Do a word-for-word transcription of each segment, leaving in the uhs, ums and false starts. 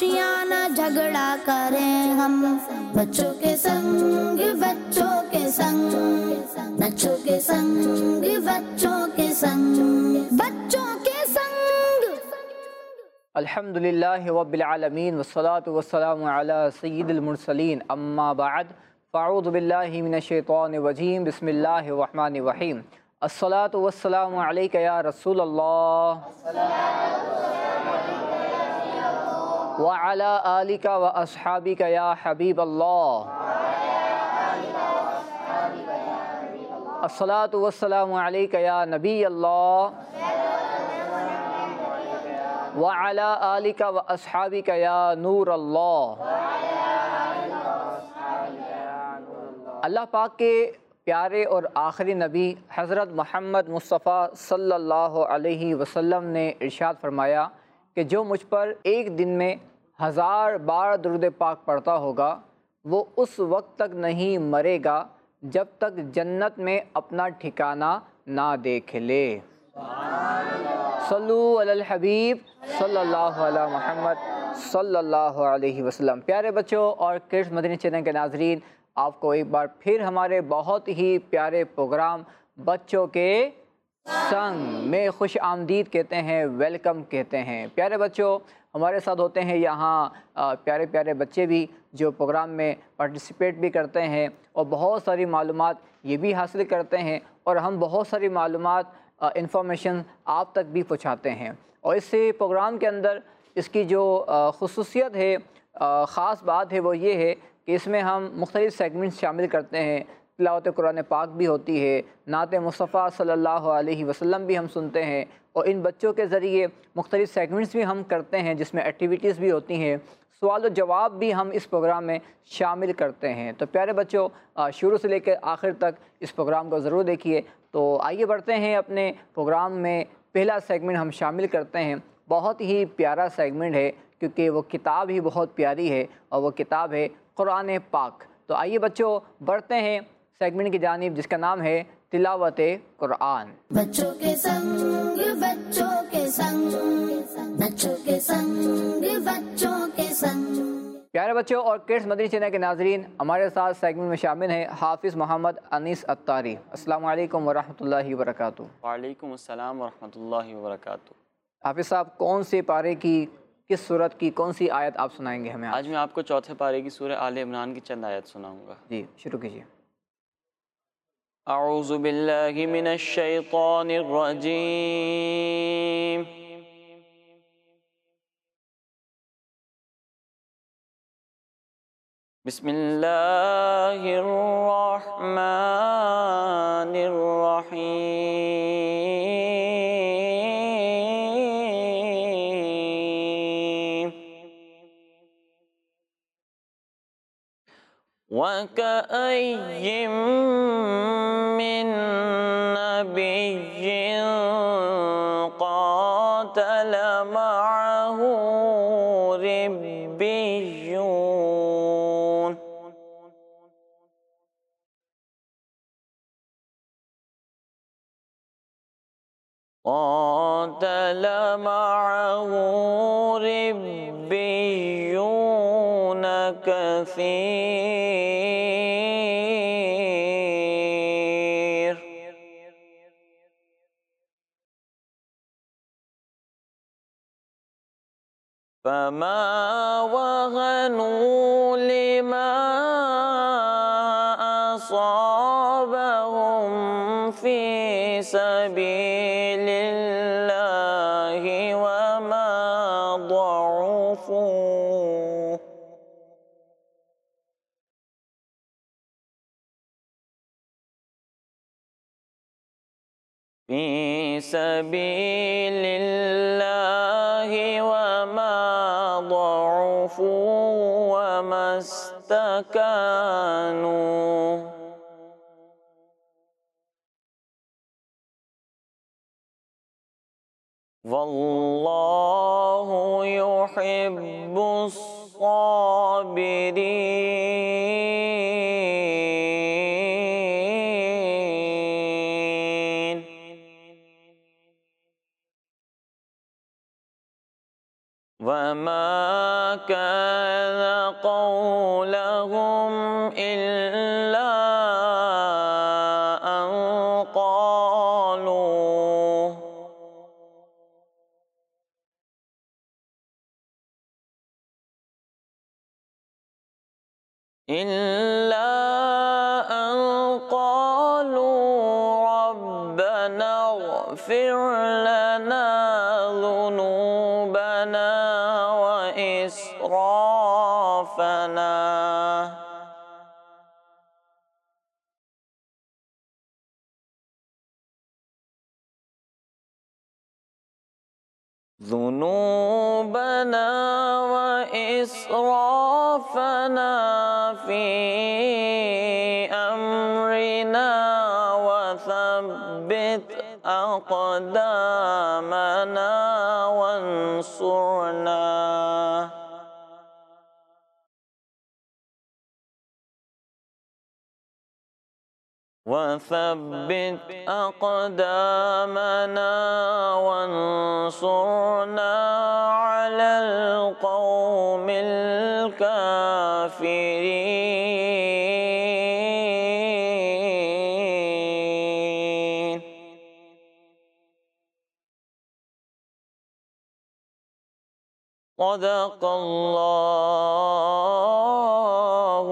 خوشیاں نہ جھگڑا کریں ہم، بچوں کے سنگ بچوں کے سنگ، بچوں کے سنگ بچوں کے سنگ، بچوں کے سنگ۔ الحمدللہ رب العالمین والصلاة والسلام علی سید المرسلین، اما بعد فاعوذ باللہ من الشیطان الرجیم، بسم اللہ الرحمن الرحیم۔ الصلاة والسلام علیک یا رسول اللہ وعلی آلک و اصحابک یا حبیب اللہ۔ الصلاة والسلام علیک یا نبی اللہ وعلی آلک و اصحابک یا نور اللہ۔ اللہ پاک کے پیارے اور آخری نبی حضرت محمد مصطفیٰ صلی اللہ علیہ وسلم نے ارشاد فرمایا کہ جو مجھ پر ایک دن میں ہزار بار درود پاک پڑھتا ہوگا وہ اس وقت تک نہیں مرے گا جب تک جنت میں اپنا ٹھکانہ نہ دیکھ لے۔ صلو علی الحبیب صلی اللہ علیہ محمد صلی اللہ علیہ وسلم۔ پیارے بچوں اور کرڈز مدنی چینل کے ناظرین، آپ کو ایک بار پھر ہمارے بہت ہی پیارے پروگرام بچوں کے سنگ میں خوش آمدید کہتے ہیں، ویلکم کہتے ہیں۔ پیارے بچوں، ہمارے ساتھ ہوتے ہیں یہاں پیارے پیارے بچے بھی جو پروگرام میں پارٹیسپیٹ بھی کرتے ہیں اور بہت ساری معلومات یہ بھی حاصل کرتے ہیں، اور ہم بہت ساری معلومات انفارمیشن آپ تک بھی پہنچاتے ہیں۔ اور اس سے پروگرام کے اندر اس کی جو خصوصیت ہے، خاص بات ہے، وہ یہ ہے کہ اس میں ہم مختلف سیگمنٹس شامل کرتے ہیں۔ تلاوت قرآن پاک بھی ہوتی ہے، نعت مصطفیٰ صلی اللہ علیہ وسلم بھی ہم سنتے ہیں، اور ان بچوں کے ذریعے مختلف سیگمنٹس بھی ہم کرتے ہیں جس میں ایکٹیویٹیز بھی ہوتی ہیں، سوال و جواب بھی ہم اس پروگرام میں شامل کرتے ہیں۔ تو پیارے بچوں، شروع سے لے کے آخر تک اس پروگرام کو ضرور دیکھیے۔ تو آئیے بڑھتے ہیں اپنے پروگرام میں۔ پہلا سیگمنٹ ہم شامل کرتے ہیں، بہت ہی پیارا سیگمنٹ ہے کیونکہ وہ کتاب ہی بہت پیاری ہے، اور وہ کتاب ہے قرآن پاک۔ تو آئیے بچوں بڑھتے ہیں سیگمنٹ کی جانب جس کا نام ہے تلاوت قرآن۔ بچوں کے سنگ بچوں کے سنگ، بچوں کے سنگ بچوں کے سنگ۔ پیارے بچوں اور کرڈز مدنی چینل کے ناظرین، ہمارے ساتھ سیگمنٹ میں شامل ہیں حافظ محمد انیس اتاری۔ السلام علیکم ورحمۃ اللہ وبرکاتہ۔ وعلیکم السلام ورحمۃ اللہ وبرکاتہ۔ حافظ صاحب، کون سے پارے کی، کس سورت کی کون سی آیت آپ سنائیں گے ہمیں آج؟ آج میں آپ کو چوتھے پارے کی سورہ آل عمران کی چند آیت سناؤں گا۔ جی شروع کیجیے۔ اعوذ باللہ من الشیطان الرجیم، بسم اللہ الرحمن الرحیم، وَكَأَيٍّ مِّن نَّبِيٍّ قَاتَلَ مَعَهُ رِبِّيُّونَ قَاتَلَ مَعَهُ رِبِّيُّونَ كَثِيرٌ فَمَا وَهَنُوا لِمَا أَصَابَهُمْ فِي سَبِيلِ اللَّهِ وَمَا ضَعُفُوا فِي سَبِيلِ اللَّهِ وَمَا ضَعُفُوا وَمَا اسْتَكَانُوا وَاللَّهُ يُحِبُّ الصَّابِرِينَ۔ وما كان قولهم إلا أن قالوا إلا أن قالوا ربنا اغفر لنا ذنوبنا وإسرافنا ذنوبنا وإسرافنا في أمرنا وثبت أقدامنا وانصرنا وثبت أقدامنا وانصرنا على القوم الكافرين. صدق الله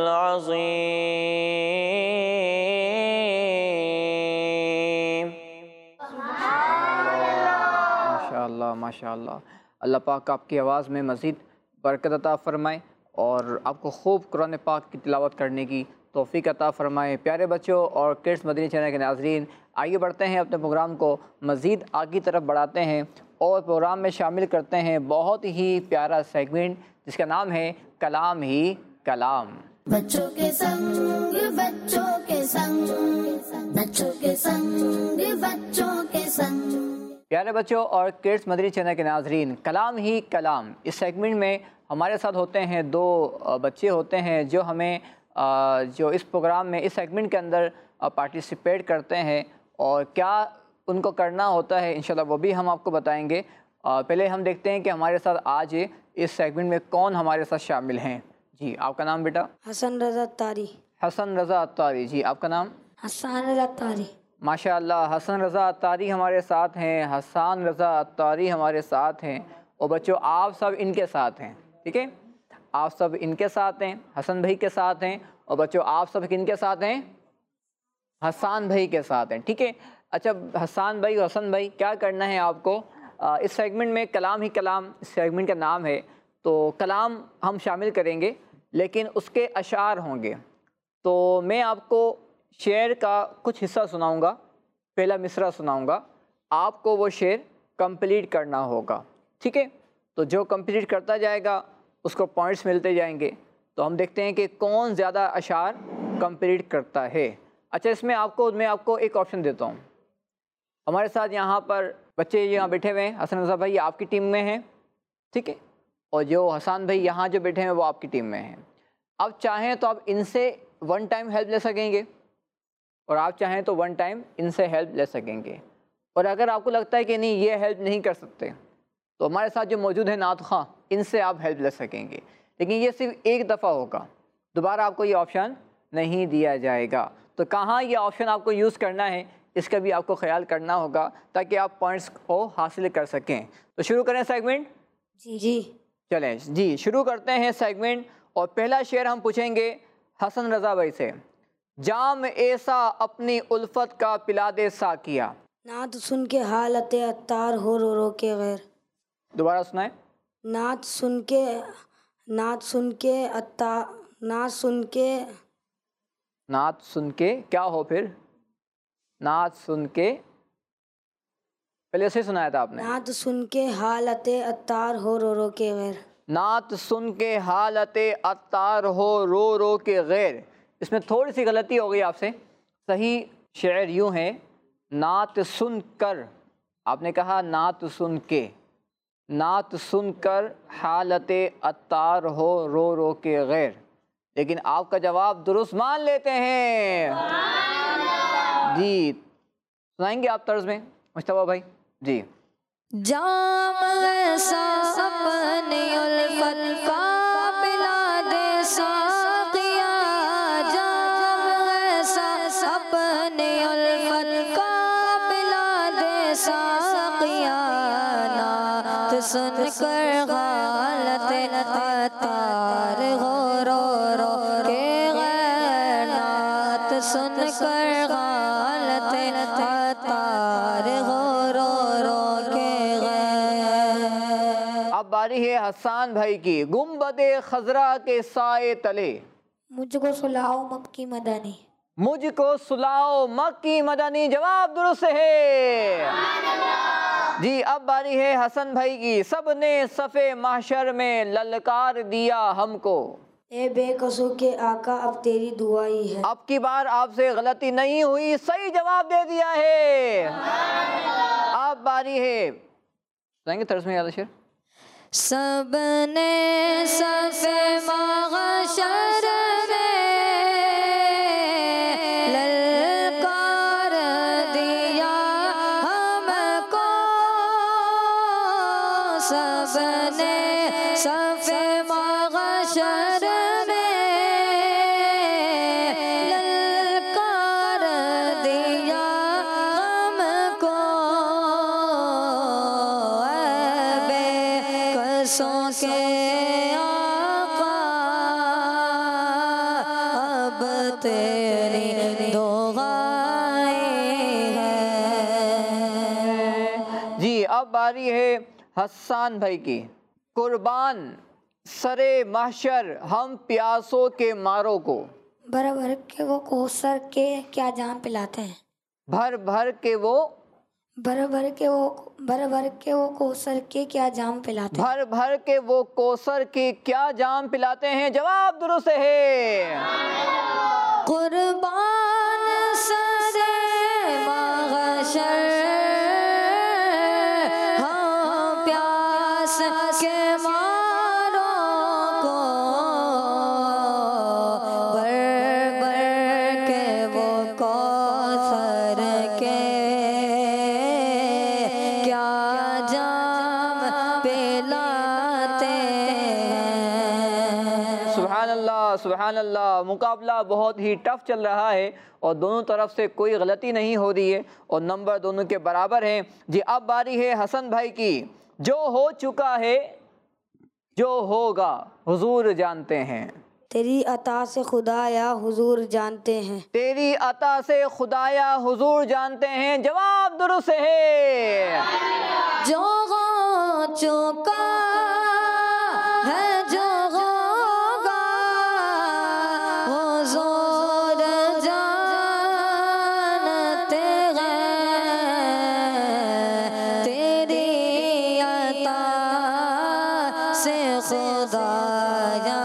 العظيم. ماشاءاللہ ماشاءاللہ. اللہ پاک آپ کی آواز میں مزید برکت عطا فرمائے اور آپ کو خوب قرآن پاک کی تلاوت کرنے کی توفیق عطا فرمائے. پیارے بچوں اور کڈس مدنی چینل کے ناظرین، آئیے بڑھتے ہیں اپنے پروگرام کو مزید آگے کی طرف بڑھاتے ہیں اور پروگرام میں شامل کرتے ہیں بہت ہی پیارا سیگمنٹ جس کا نام ہے کلام ہی کلام. بچوں کے سنگ بچوں کے سنگ بچوں کے سنگ بچوں کے سنگ. پیارے بچوں اور کڈس مدنی چینل کے ناظرین، کلام ہی کلام اس سیگمنٹ میں ہمارے ساتھ ہوتے ہیں دو بچے ہوتے ہیں جو ہمیں جو اس پروگرام میں اس سیگمنٹ کے اندر پارٹیسپیٹ کرتے ہیں اور کیا ان کو کرنا ہوتا ہے انشاءاللہ وہ بھی ہم آپ کو بتائیں گے. پہلے ہم دیکھتے ہیں کہ ہمارے ساتھ آج اس سیگمنٹ میں کون ہمارے ساتھ شامل ہیں. جی آپ کا نام بیٹا؟ حسن رضا اتاری. حسن رضا اتاری. جی آپ کا نام؟ حسان رضا اتاری. ماشاءاللہ حسن رضا اتاری ہمارے ساتھ ہیں، حسان رضا اتاری ہمارے ساتھ ہیں اور بچوں آپ سب ان کے ساتھ ہیں. ٹھیک ہے، آپ سب ان کے ساتھ ہیں، حسن بھائی کے ساتھ ہیں اور بچوں آپ سب کن کے ساتھ ہیں؟ حسان بھائی کے ساتھ ہیں. ٹھیک ہے، اچھا حسان بھائی اور حسن بھائی کیا کرنا ہے آپ کو اس سیگمنٹ میں؟ کلام ہی کلام اس سیگمنٹ کا نام ہے. تو کلام ہم شامل کریں گے لیکن اس کے اشعار ہوں گے. تو میں آپ کو شعر کا کچھ حصہ سناؤں گا، پہلا مصرع سناؤں گا، آپ کو وہ شعر کمپلیٹ کرنا ہوگا. ٹھیک ہے، تو جو کمپلیٹ کرتا جائے گا اس کو پوائنٹس ملتے جائیں گے. تو ہم دیکھتے ہیں کہ کون زیادہ اشعار کمپلیٹ کرتا ہے. اچھا اس میں آپ کو میں آپ کو ایک آپشن دیتا ہوں. ہمارے ساتھ یہاں پر بچے یہاں بیٹھے ہوئے ہیں، حسن رضا بھائی آپ کی ٹیم میں ہیں. ٹھیک ہے، اور جو حسان بھائی یہاں جو بیٹھے ہیں وہ آپ کی ٹیم میں ہیں. اب چاہیں تو آپ ان سے ون ٹائم ہیلپ لے سکیں گے اور آپ چاہیں تو ون ٹائم ان سے ہیلپ لے سکیں گے. اور اگر آپ کو لگتا ہے کہ نہیں یہ ہیلپ نہیں کر سکتے تو ہمارے ساتھ جو موجود ہیں نعت خواں ان سے آپ ہیلپ لے سکیں گے. لیکن یہ صرف ایک دفعہ ہوگا، دوبارہ آپ کو یہ آپشن نہیں دیا جائے گا. تو کہاں یہ آپشن آپ کو یوز کرنا ہے اس کا بھی آپ کو خیال کرنا ہوگا تاکہ آپ پوائنٹس کو حاصل کر سکیں. تو شروع کریں سیگمنٹ؟ جی جی چلیں جی شروع کرتے ہیں سیگمنٹ. اور پہلا شعر ہم پوچھیں گے حسن رضا بھائی سے. جام ایسا اپنی الفت کا پلا دے ساقیا. نعت سن کے حالت عطار ہو رو رو کے غیر. دوبارہ سنائیں. نعت سن کے نعت سن کے عطار نعت سن کے نعت سن کے کیا ہو پھر؟ نعت سن کے پہلے سے سنایا تھا آپ نے. نعت سن کے حالت عطار ہو رو رو کے غیر. نعت سن کے حالت عطار ہو رو رو کے غیر. اس میں تھوڑی سی غلطی ہو گئی آپ سے. صحیح شعر یوں ہے نعت سن کر، آپ نے کہا نعت سن کے. نعت سن کر حالت عطار ہو رو رو کے غیر. لیکن آپ کا جواب درست مان لیتے ہیں. جی سنائیں گے آپ طرز میں مصطفیٰ بھائی؟ جی جام ایسا اپنی الفت کا پلا دے ساقیا، جام ایسا اپنی الفت کا پلا دے ساقیا، نعت سن کر حالت عطار ہو رو رو کے غیر، نعت سن کر حالت عطار ہو رو رو کے غیر۔ اب باری ہے حسان بھائی کی، گنبد خضرا کے سائے تلے مجھ کو سلاؤ مکی مدنی، مجھ کو سلاؤ مکی مدنی، جواب درست ہے جی۔ اب باری ہے حسن بھائی کی، سب نے صف محشر میں للکار دیا ہم کو، اے بے قصو کے آقا اب تیری دعائی ہے۔ اب کی بار آپ سے غلطی نہیں ہوئی، صحیح جواب دے دیا ہے۔ اب باری ہے، سنائیں گے طرز میں یاد شعر؟ سب نے صف محشر میں للکار دیا ہم کو، سب نے صف محشر میں للکار دیا ہم کو، اے بے قصوں کے آقا اب تیری دعائیں ہے۔ جی اب باری ہے حسان بھائی کی، قربان سرے محشر ہم پیاسوں کے ماروں کو، بھر بھر کے وہ کوثر کے کیا جام پلاتے ہیں، بھر بھر کے وہ بھر بھر کے وہ بھر بھر کے وہ کوثر کے کیا جام پلاتے ہیں۔ بھر بھر کے وہ کوثر کی کیا جام پلاتے ہیں، جواب درست ہے۔ قربان سرے محشر ہم پیاس کے ماروں کو، بھر بھر کے وہ کوثر کے کیا جام پلاتے ہیں۔ سبحان اللہ سبحان اللہ، مقابلہ بہت ہی ٹف چل رہا ہے اور دونوں طرف سے کوئی غلطی نہیں ہو رہی ہے اور نمبر دونوں کے برابر ہیں جی۔ اب باری ہے حسن بھائی کی، جو ہو چکا ہے جو ہوگا حضور جانتے ہیں، تیری عطا سے خدا یا حضور جانتے ہیں، تیری عطا سے خدایا حضور جانتے ہیں، جواب درست ہے۔ جو ہو چکا ہے جو ہوگا حضور جانتے ہیں، تیری عطا سے خدایا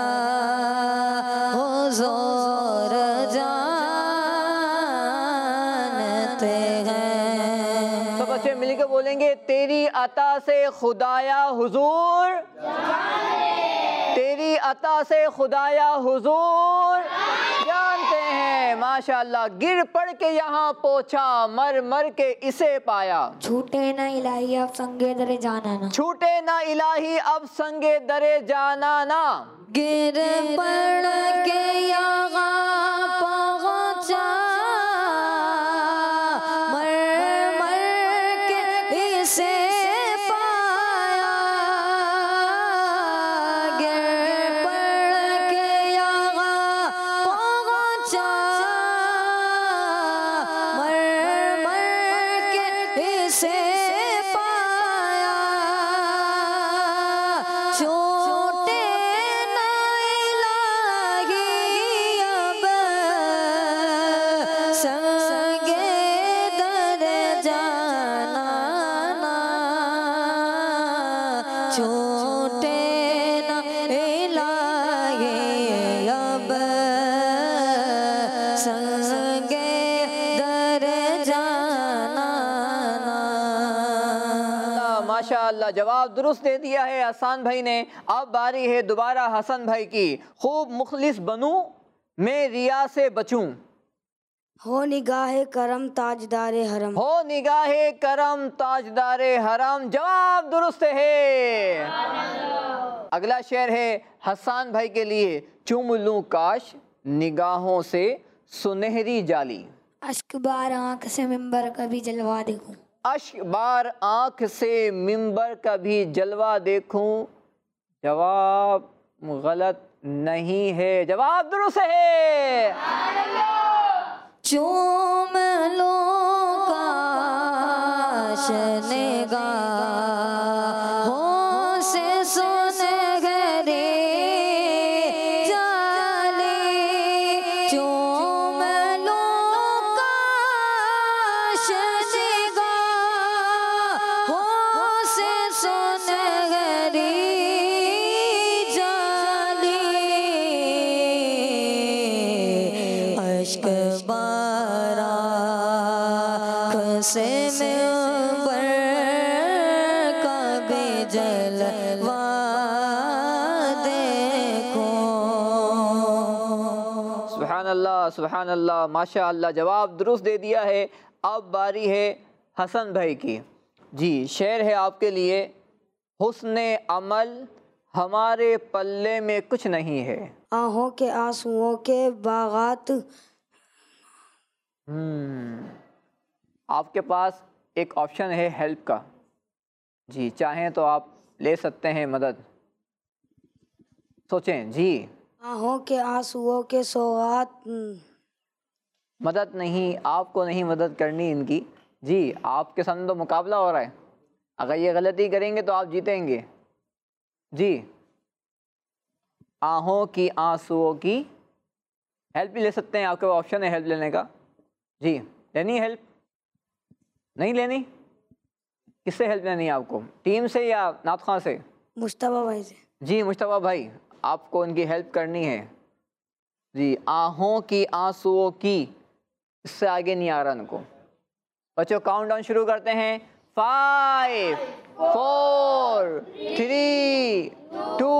حضور جانتے ہیں۔ سب بچے مل کے بولیں گے، تیری عطا سے خدایا حضور، تیری عطا سے خدایا حضور جانتے ہیں۔ ماشاءاللہ، گر پڑ کے یہاں پہنچا، مر مر کے اسے پایا، چھوٹے نہ الہی اب سنگے در جانا نا، چھوٹے نہ الہی اب سنگے درے جانا نا، گر پڑ کے یہاں پہنچا، مر مر کے اسے پایا، گر پڑ کے یہاں پہنچا، مر مر کے اسے پایا، چھوٹے نہ الہی اب سنگے در جانا نا، چھوٹے نہ الہی اب سنگے در جانا نا۔ ماشاءاللہ جواب درست دے دیا ہے حسان بھائی نے۔ اب باری ہے دوبارہ حسن بھائی کی، خوب مخلص بنوں میں ریا سے بچوں، ہو نگاہ کرم تاجدار حرم، ہو نگاہ کرم تاجدار حرم، جواب درست ہے۔ اگلا شعر ہے حسان بھائی کے لیے، چوم لوں کاش نگاہوں سے سنہری جالی، اشک بار آنکھ سے ممبر کا بھی جلوہ دیکھوں، اشک بار آنکھ سے ممبر کا بھی جلوہ دیکھوں، جواب غلط نہیں ہے، جواب درست ہے۔ چوم لو کاش نگاہوں سے سنہری جالی، چوم لو کاش نگاہوں سے سنہری جالی، اشک بار آنکھ سے ممبر کا بھی جلوہ دیکھوں۔ سبحان اللہ سبحان اللہ، ماشاء اللہ، جواب درست دے دیا ہے۔ اب باری ہے حسن بھائی کی۔ جی شعر ہے آپ کے لیے، حسن عمل ہمارے پلے میں کچھ نہیں ہے، آہوں کے آنسوؤں کے باغات، ہم آپ کے پاس ایک آپشن ہے ہیلپ کا، جی چاہیں تو آپ لے سکتے ہیں مدد، سوچیں جی۔ آہوں کے آنسوؤں کے سوغات، مدد نہیں، آپ کو نہیں مدد کرنی ان کی، جی آپ کے سامنے تو مقابلہ ہو رہا ہے، اگر یہ غلطی کریں گے تو آپ جیتیں گے۔ جی آہوں کی آنسوؤں کی، ہیلپ بھی لے سکتے ہیں، آپ کے آپشن ہے ہیلپ لینے کا، جی لینی ہے ہیلپ؟ نہیں لینی؟ کس سے ہیلپ لینی ہے آپ کو، ٹیم سے یا نعت خواں سے؟ مشتبہ بھائی سے۔ جی مشتبہ بھائی آپ کو ان کی ہیلپ کرنی ہے۔ جی آہوں کی آنسوؤں کی، اس سے آگے نہیں آ رہا ان کو۔ بچوں کاؤنٹ ڈاؤن شروع کرتے ہیں، five four three two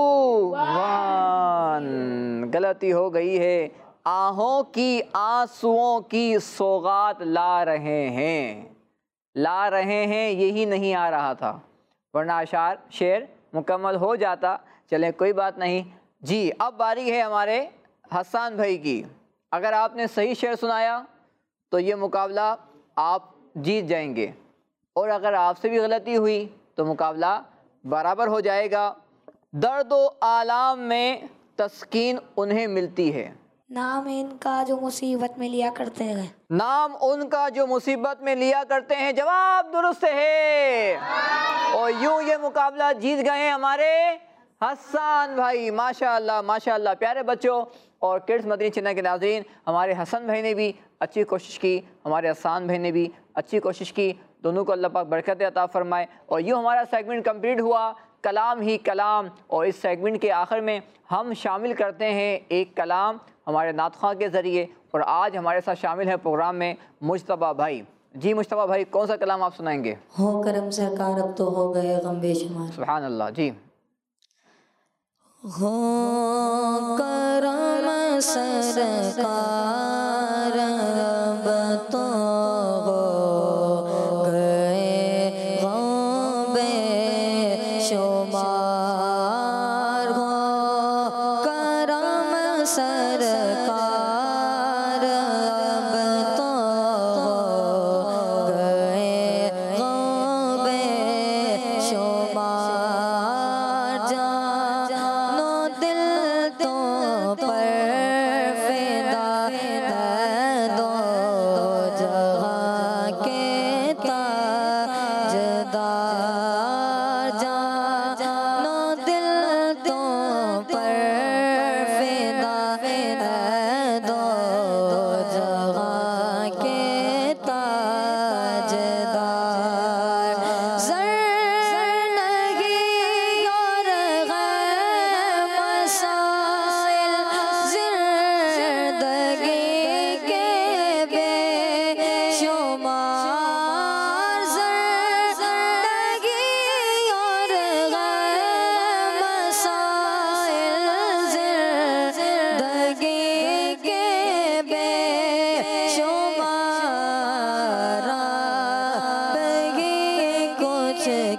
one, غلطی ہو گئی ہے، آہوں کی آنسوؤں کی سوغات لا رہے ہیں، لا رہے ہیں یہی نہیں آ رہا تھا، ورنہ اشعار شعر مکمل ہو جاتا۔ چلیں کوئی بات نہیں۔ جی اب باری ہے ہمارے حسان بھائی کی، اگر آپ نے صحیح شعر سنایا تو یہ مقابلہ آپ جیت جائیں گے، اور اگر آپ سے بھی غلطی ہوئی تو مقابلہ برابر ہو جائے گا۔ درد و آلام میں تسکین انہیں ملتی ہے، نام ان کا جو مصیبت میں لیا کرتے ہیں، نام ان کا جو مصیبت میں لیا کرتے ہیں، جواب درست ہے، اور یوں یہ مقابلہ جیت گئے ہیں ہمارے حسان بھائی۔ ماشاء اللہ ماشاء اللہ، پیارے بچوں اور کڈس مدنی چینل کے ناظرین، ہمارے حسن بھائی نے بھی اچھی کوشش کی، ہمارے حسان بھائی نے بھی اچھی کوشش کی، دونوں کو اللہ پاک برکت عطا فرمائے۔ اور یوں ہمارا سیگمنٹ کمپلیٹ ہوا، کلام ہی کلام، اور اس سیگمنٹ کے آخر میں ہم شامل کرتے ہیں ایک کلام ہمارے نعت خواں کے ذریعے، اور آج ہمارے ساتھ شامل ہے پروگرام میں مجتبیٰ بھائی۔ جی مجتبیٰ بھائی کون سا کلام آپ سنائیں گے؟ ہو کرم سرکار اب تو ہو گئے غم بے شمار، سبحان اللہ، جی۔ ہو کرم سرکار اب تو ہو گئے غم بے شمار، ہو کرم سرکار اب تو ہو گئے غم بے شمار، جانو دل تو پر فدا ہے دو جہاں کے تاجدار، جانو دل تو پر فدا ہے دو جہاں کے تاجدار، زر نہیں اور غیر مسائل زندگی کے بے شمار، زر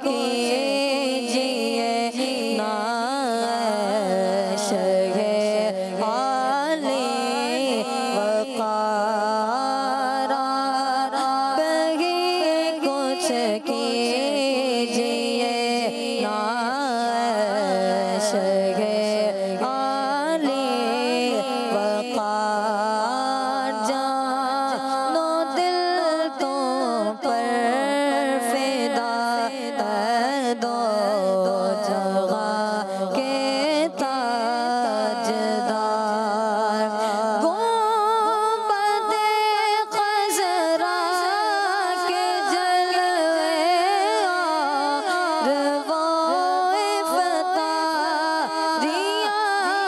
کیجیے نعش ہے آل وقار بہی کچھ کیجیے نعش ہے آل وقار جان و دل تو پر فدا ہے دو جگہ کے تاجدار گنبد خضرا کے جلوے آروائے فتاریاں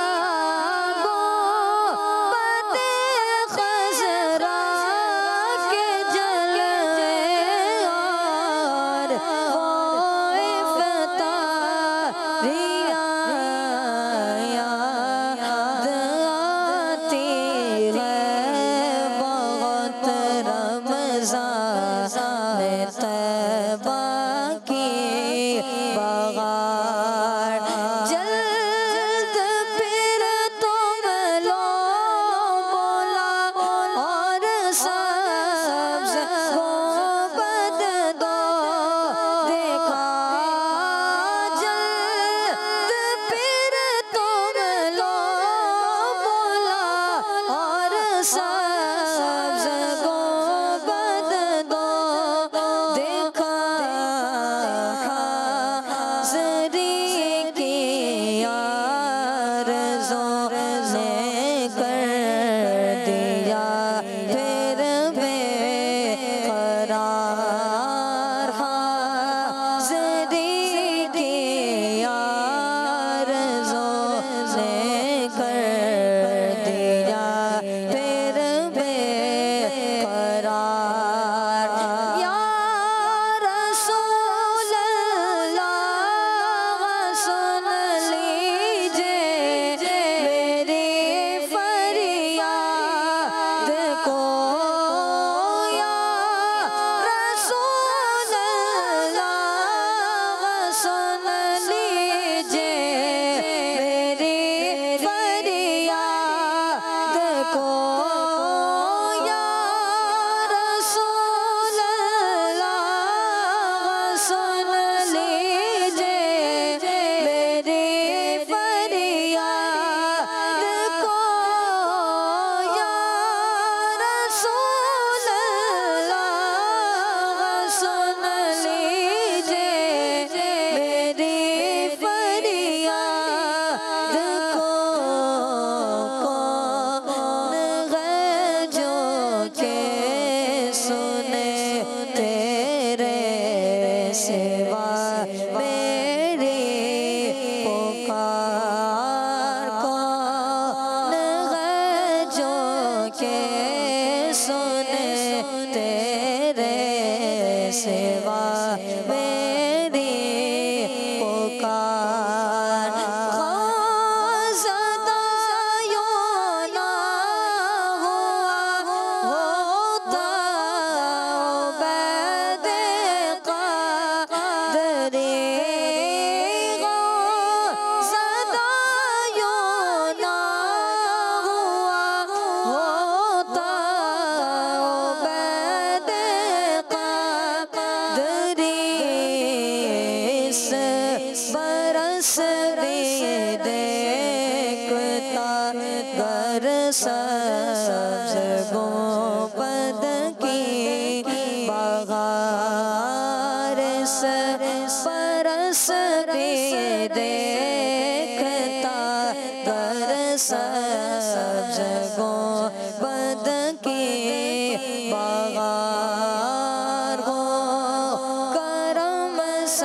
گنبد خضرا کے جلوے آروائے فتاریاں یاد آتی ہے بہت رمضان طیبہ کی بغار جلد پھر تم لو مولا اور سبز گنبد دو دیکھا جلد پھر تم لو مولا اور سبز گنبد دو دیکھا حاضری کی آرزوں نے کر دیا پھر بے قرار حاضری کی آرزوں نے کر دیا پھر بے قرار یا رسول اللہ سن لیجیے میری فریاد کو یا رسول اللہ سن لیجیے میری فریاد کو یا رسول اللہ سن لیجیے میری فریاد کو یا رسول اللہ سن لیجیے میری فریاد کو کون ہے جو کہ سنے تیرے سوا میری پکار کون ہے جو کہ سنے تیرے سوا میری پکار خواجہ یوں نہ ہوا ہوتا عبید قادری خواجہ یوں نہ ہوا ہوتا عبید قادری اس برس بھی دیکھتا گر سبز گنبد کی بغار اس برس بھی دیکھتا گر سبز گنبد کی بغار ہو کرم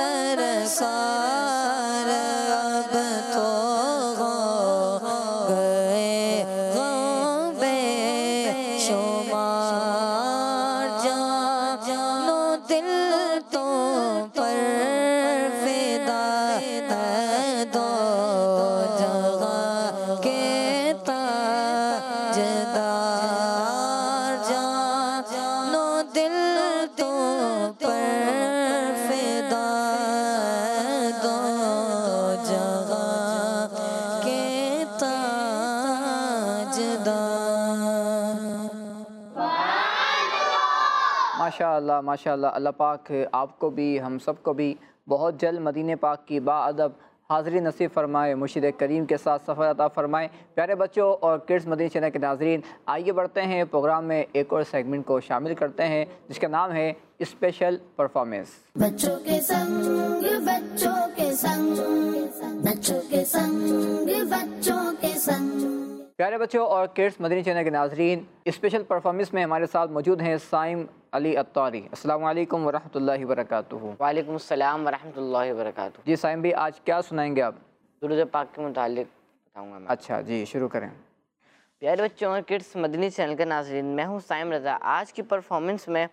سرکار اب تو ہو گئے غم بے شمار جان و دل تم پر فدا ہے دو جگہ کے تاجدار جان و دل تم پر فدا माशाअल्लाह माशाअल्लाह। अल्लाह पाक आपको भी हम सब को भी बहुत जल्द मदीने पाक की बाअदब हाज़िरी नसीब फरमाए, मुर्शिद करीम के साथ सफ़र अता फरमाए। प्यारे बच्चों और किड्स मदीने चैनल के नाज़रीन, आइए बढ़ते हैं प्रोग्राम में एक और सेगमेंट को शामिल करते हैं जिसका नाम है स्पेशल परफॉर्मेंस। बच्चों के संग बच्चों के संग बच्चों के संग बच्चों के संग। प्यारे बच्चों और किड्स मदीने चैनल के नाज़रीन, स्पेशल परफॉर्मेंस में हमारे साथ मौजूद हैं साइम अली अत्तारी। अस्सलाम वालेकुम वरहमतुल्लाहि वबरकातुहू। वालेकुम अस्सलाम वरहमतुल्लाहि वबरकातुहू। जी साइम भी, आज क्या सुनाएंगे आप? दुरूद पाक के मुतालिक बताऊंगा मैं। अच्छा जी, शुरू करें। प्यारे बच्चों और किड्स मदनी चैनल के नाज़रीन, मैं हूँ साइम रज़ा। आज की परफॉर्मेंस में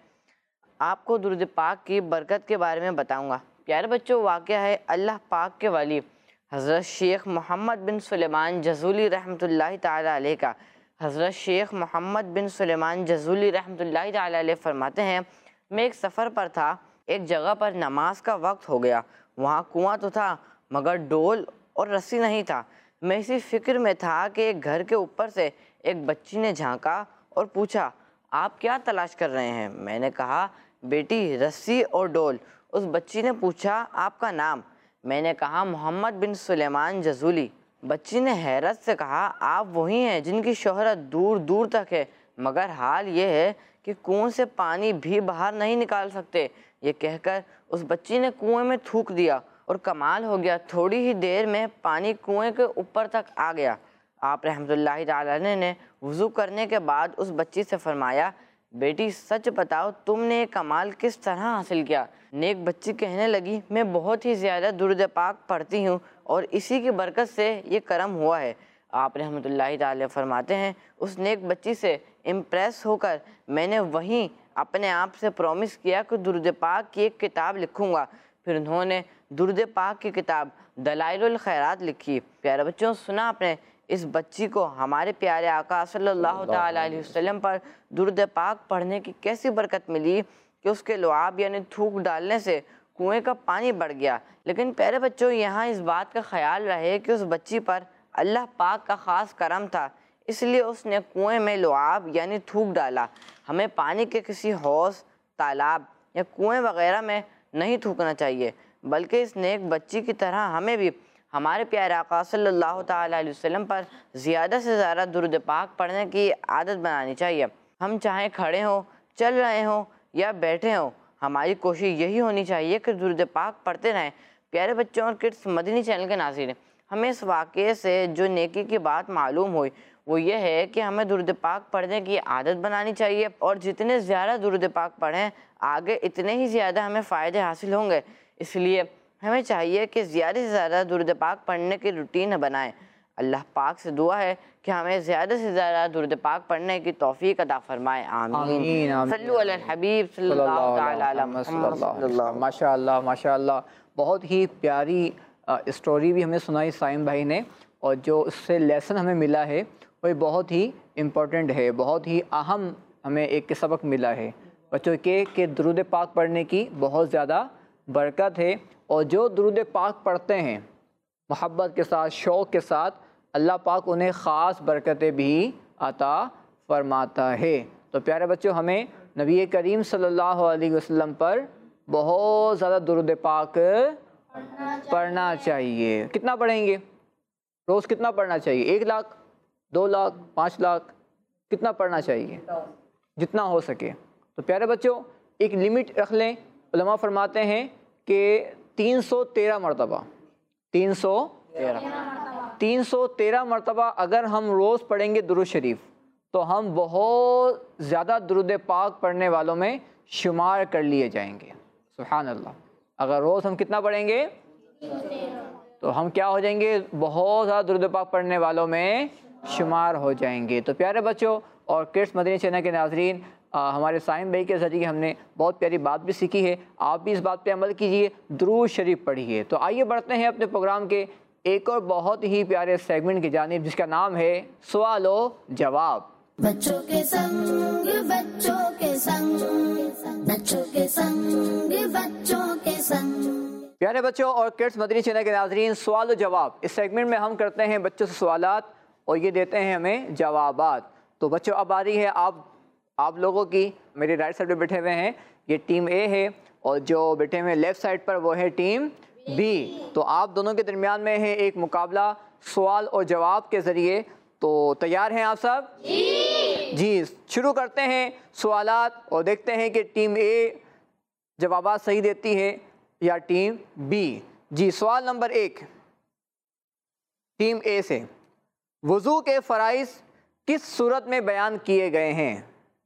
आपको दुरूद पाक की बरकत के बारे में बताऊँगा। प्यारे बच्चों, वाक़या है अल्लाह पाक के वली हज़रत शेख मोहम्मद बिन सुलेमान जज़ूली रहमतुल्लाहि ताला अलैह का। हज़रत शेख मोहम्मद बिन सुलेमान जज़ूली रहमतुल्लाहि ताला अलैह फरमाते हैं, मैं एक सफ़र पर था, एक जगह पर नमाज का वक्त हो गया। वहाँ कुआं तो था मगर डोल और रस्सी नहीं था। मैं इसी फ़िक्र में था कि एक घर के ऊपर से एक बच्ची ने झांका और पूछा, आप क्या तलाश कर रहे हैं? मैंने कहा, बेटी रस्सी और डोल। उस बच्ची ने पूछा, आपका नाम? मैंने कहा, मोहम्मद बिन सुलेमान जज़ूली। बच्ची ने हैरत से कहा, आप वही हैं जिनकी शोहरत दूर दूर तक है, मगर हाल ये है कि कुएं से पानी भी बाहर नहीं निकाल सकते। ये कहकर उस बच्ची ने कुएं में थूक दिया और कमाल हो गया, थोड़ी ही देर में पानी कुएं के ऊपर तक आ गया। आप रहमतुल्लाहि ताला अलैह ने वज़ू करने के बाद उस बच्ची से फरमाया, बेटी सच बताओ तुमने ये कमाल किस तरह हासिल किया? नेक बच्ची कहने लगी, मैं बहुत ही ज़्यादा दुरूद पाक पढ़ती हूँ और इसी की बरकत से ये करम हुआ है। आप रहमतुल्लाहि ताला फरमाते हैं, उस नेक बच्ची से इम्प्रेस होकर मैंने वहीं अपने आप से प्रॉमिस किया कि दुरूद पाक की एक किताब लिखूँगा। फिर उन्होंने दुरूद पाक की किताब दलाइलुल खैरात लिखी। प्यारे बच्चों, सुना आपने इस बच्ची को हमारे प्यारे आका सल्लल्लाहु ताला अलैहि वसल्लम पर दुरूद पाक पढ़ने की कैसी बरकत मिली कि उसके लुआब यानी थूक डालने से कुएं का पानी बढ़ गया। लेकिन प्यारे बच्चों, यहाँ इस बात का ख्याल रहे कि उस बच्ची पर अल्लाह पाक का ख़ास करम था, इसलिए उसने कुएं में लुआब यानी थूक डाला। हमें पानी के किसी हौज़, तालाब या कुएं वगैरह में नहीं थूकना चाहिए, बल्कि इस नेक बच्ची की तरह हमें भी हमारे प्यारे आका सल्लल्लाहु ताला अलैहि वसल्लम पर ज़्यादा से ज़्यादा दुरूद पाक पढ़ने की आदत बनानी चाहिए। हम चाहे खड़े हों, चल रहे हों या बैठे हों, हमारी कोशिश यही होनी चाहिए कि दुरूद पाक पढ़ते रहें। प्यारे बच्चों और किड्स मदनी चैनल के नाज़रीन, हमें इस वाक़े से जो नेकी की बात मालूम हुई वो ये है कि हमें दुरूद पाक पढ़ने की आदत बनानी चाहिए और जितने ज़्यादा दुरूद पाक पढ़ें आगे इतने ही ज़्यादा हमें फ़ायदे हासिल होंगे। इसलिए हमें चाहिए कि ज़्यादा से ज़्यादा दुरूद पाक पढ़ने की रूटीन बनाएं। अल्लाह पाक से दुआ है कि हमें ज़्यादा से ज़्यादा दुरूद पाक पढ़ने की तौफीक अता फरमाए। आमीन। सल्लु अलल हबीब सल्लल्लाहु तआला अलैहि वसल्लम। माशाअल्लाह माशाअल्लाह, बहुत ही प्यारी स्टोरी भी हमें सुनाई साइम भाई ने, और जो उससे लेसन हमें मिला है वो बहुत ही इम्पोर्टेंट है, बहुत ही अहम हमें एक सबक मिला है बच्चों के कि दुरूद पाक पढ़ने की बहुत ज़्यादा बरकत है। और जो दुरूद पाक पढ़ते हैं मोहब्बत के साथ, शौक़ के साथ, अल्लाह पाक उन्हें ख़ास बरकतें भी अता फरमाता है। तो प्यारे बच्चों, हमें नबी करीम सल्लल्लाहु अलैहि वसल्लम पर बहुत ज़्यादा दुरूद पाक पढ़ना चाहिए। कितना पढ़ेंगे रोज़? कितना पढ़ना चाहिए? एक लाख, दो लाख, पाँच लाख? कितना पढ़ना चाहिए? जितना हो सके। तो प्यारे बच्चों, एक लिमिट रख लें। उलमा फरमाते हैं कि तीन सौ तेरह मरतबा तीन सौ तीन सौ तेरह मरतबा अगर हम रोज़ पढ़ेंगे दुरूद शरीफ तो हम बहुत ज़्यादा दुरूद पाक पढ़ने वालों में शुमार कर लिए जाएंगे। सुभान अल्लाह। अगर रोज़ हम कितना पढ़ेंगे तो हम क्या हो जाएंगे? बहुत ज़्यादा दुरूद पाक पढ़ने वालों में शुमार हो जाएंगे। तो प्यारे बच्चों और किड्स मदनी चैनल के नाज़रीन, आ, हमारे साइम भाई के ज़रिए हमने बहुत प्यारी बात भी सीखी है। आप भी इस बात पे अमल कीजिए, दुरूद शरीफ पढ़िए। तो आइए बढ़ते हैं अपने प्रोग्राम के एक और बहुत ही प्यारे सेगमेंट की जानिब, जिसका नाम है सवालो जवाब। बच्चों के संग बच्चों के संग बच्चों के संग बच्चों के संग। प्यारे बच्चों और किड्स मदनी चैनल के नाज़रीन, सवाल और जवाब इस सेगमेंट में हम करते हैं बच्चों से सवालात और ये देते हैं हमें जवाबात। तो बच्चों, अब आ रही है आप आप लोगों की, मेरे राइट साइड पे बैठे हुए हैं یہ ٹیم اے ہے اور جو بیٹے میں لیفٹ سائڈ پر وہ ہے ٹیم بی. تو آپ دونوں کے درمیان میں ہے ایک مقابلہ سوال اور جواب کے ذریعے. تو تیار ہیں آپ سب؟ جی جی شروع کرتے ہیں سوالات اور دیکھتے ہیں کہ ٹیم اے جوابات صحیح دیتی ہے یا ٹیم بی. جی سوال نمبر ایک ٹیم اے سے، وضو کے فرائض کس صورت میں بیان کیے گئے ہیں؟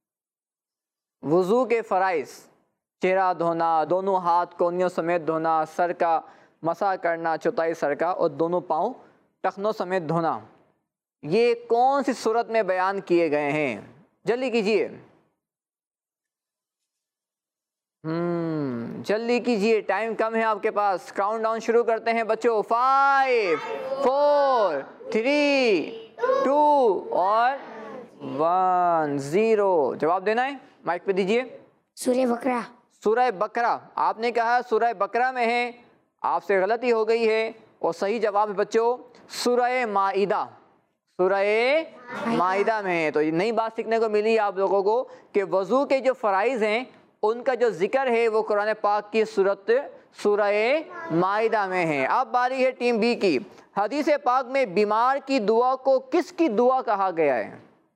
وضو کے فرائض، چہرہ دھونا، دونوں ہاتھ کونیوں سمیت دھونا، سر کا مسح کرنا چوتھائی سر کا، اور دونوں پاؤں ٹخنوں سمیت دھونا، یہ کون سی صورت میں بیان کیے گئے ہیں؟ جلدی کیجئے. ہم جلدی کیجئے، ٹائم کم ہے آپ کے پاس. کاؤنٹ ڈاؤن شروع کرتے ہیں بچوں. فائیو، فور، تھری، ٹو اور ون، زیرو. جواب دینا ہے، مائک پہ دیجئے. سورہ بقرہ. سورہ بقرہ. آپ نے کہا سورہ بقرہ میں ہے، آپ سے غلطی ہو گئی ہے اور صحیح جواب ہے بچوں سورہ مائدہ. سورہ مائدہ میں ہے. تو یہ نئی بات سیکھنے کو ملی آپ لوگوں کو کہ وضو کے جو فرائض ہیں ان کا جو ذکر ہے وہ قرآن پاک کی سورت سورہ مائدہ میں ہے. اب باری ہے ٹیم بی کی. حدیث پاک میں بیمار کی دعا کو کس کی دعا کہا گیا ہے؟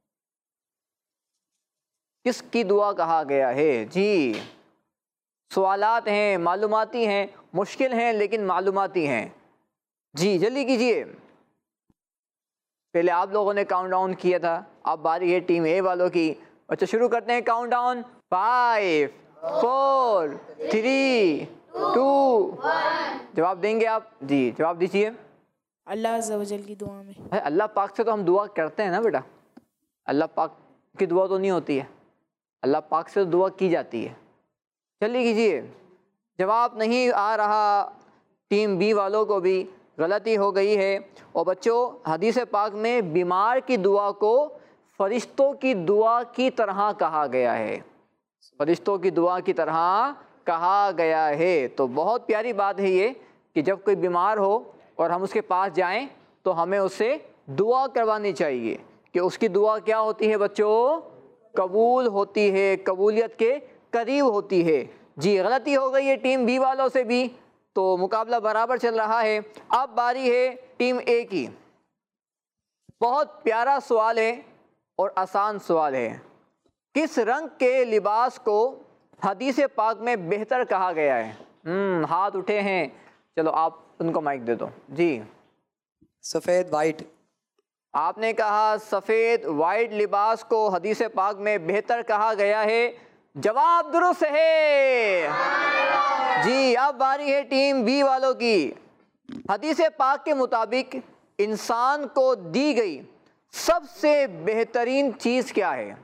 کس کی دعا کہا گیا ہے؟ جی سوالات ہیں، معلوماتی ہیں، مشکل ہیں لیکن معلوماتی ہیں. جی جلدی کیجئے. پہلے آپ لوگوں نے کاؤنٹ ڈاؤن کیا تھا، اب باری ہے ٹیم اے والوں کی. اچھا شروع کرتے ہیں countdown. Five, four, three, two. جواب دیں گے آپ؟ جی جواب دیجیے. اللہ عز و جل کی دعا میں. اللہ پاک سے تو ہم دعا کرتے ہیں نا بیٹا، اللہ پاک کی دعا تو نہیں ہوتی ہے، اللہ پاک سے تو دعا کی جاتی ہے. جلدی کیجیے. جواب نہیں آ رہا. ٹیم بی والوں کو بھی غلطی ہو گئی ہے. اور بچوں حدیث پاک میں بیمار کی دعا کو فرشتوں کی دعا کی طرح کہا گیا ہے. فرشتوں کی دعا کی طرح کہا گیا ہے. تو بہت پیاری بات ہے یہ کہ جب کوئی بیمار ہو اور ہم اس کے پاس جائیں تو ہمیں اس سے دعا کروانی چاہیے کہ اس کی دعا کیا ہوتی ہے بچوں؟ قبول ہوتی ہے، قبولیت کے قریب ہوتی ہے. جی غلطی ہو گئی ہے ٹیم بی والوں سے بھی، تو مقابلہ برابر چل رہا ہے. اب باری ہے ٹیم اے کی. بہت پیارا سوال ہے اور آسان سوال ہے. کس رنگ کے لباس کو حدیث پاک میں بہتر کہا گیا ہے؟ ہم ہاتھ اٹھے ہیں، چلو آپ ان کو مائک دے دو. جی سفید، وائٹ. آپ نے کہا سفید وائٹ لباس کو حدیث پاک میں بہتر کہا گیا ہے. جواب درست ہے. جی اب باری ہے ٹیم بی والوں کی. حدیث پاک کے مطابق انسان کو دی گئی سب سے بہترین چیز کیا ہے؟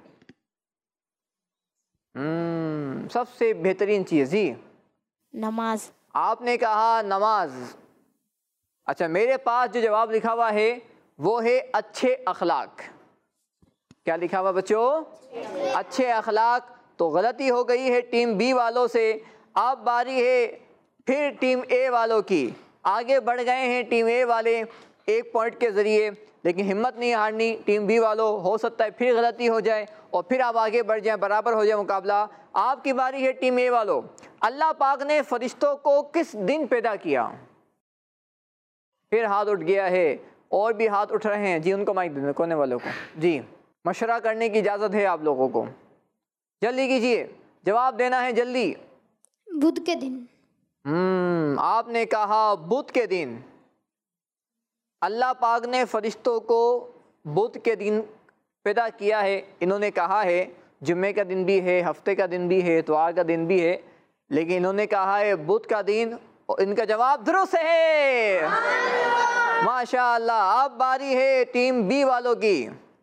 ہم سب سے بہترین چیز. جی نماز. آپ نے کہا نماز. اچھا میرے پاس جو جواب لکھا ہوا ہے وہ ہے اچھے اخلاق. کیا لکھا ہوا بچوں؟ اچھے اخلاق. تو غلطی ہو گئی ہے ٹیم بی والوں سے. اب باری ہے پھر ٹیم اے والوں کی. آگے بڑھ گئے ہیں ٹیم اے والے ایک پوائنٹ کے ذریعے، لیکن ہمت نہیں ہارنی ٹیم بی والوں. ہو سکتا ہے پھر غلطی ہو جائے اور پھر آپ آگے بڑھ جائیں، برابر ہو جائے مقابلہ. آپ کی باری ہے ٹیم اے والوں. اللہ پاک نے فرشتوں کو کس دن پیدا کیا؟ پھر ہاتھ اٹھ گیا ہے اور بھی ہاتھ اٹھ رہے ہیں. جی ان کو مائک دے دیں کونے والوں کو. جی مشورہ کرنے کی اجازت ہے آپ لوگوں کو. جلدی کیجیے، جواب دینا ہے جلدی. بدھ کے دن. ہم آپ نے کہا بدھ کے دن. اللہ پاک نے فرشتوں کو بدھ کے دن پیدا کیا ہے. انہوں نے کہا ہے جمعے کا دن بھی ہے، ہفتے کا دن بھی ہے، اتوار کا دن بھی ہے، لیکن انہوں نے کہا ہے بدھ کا دن. ان کا جواب درست ہے. ماشاء اللہ. اب باری ہے ٹیم بی والوں کی.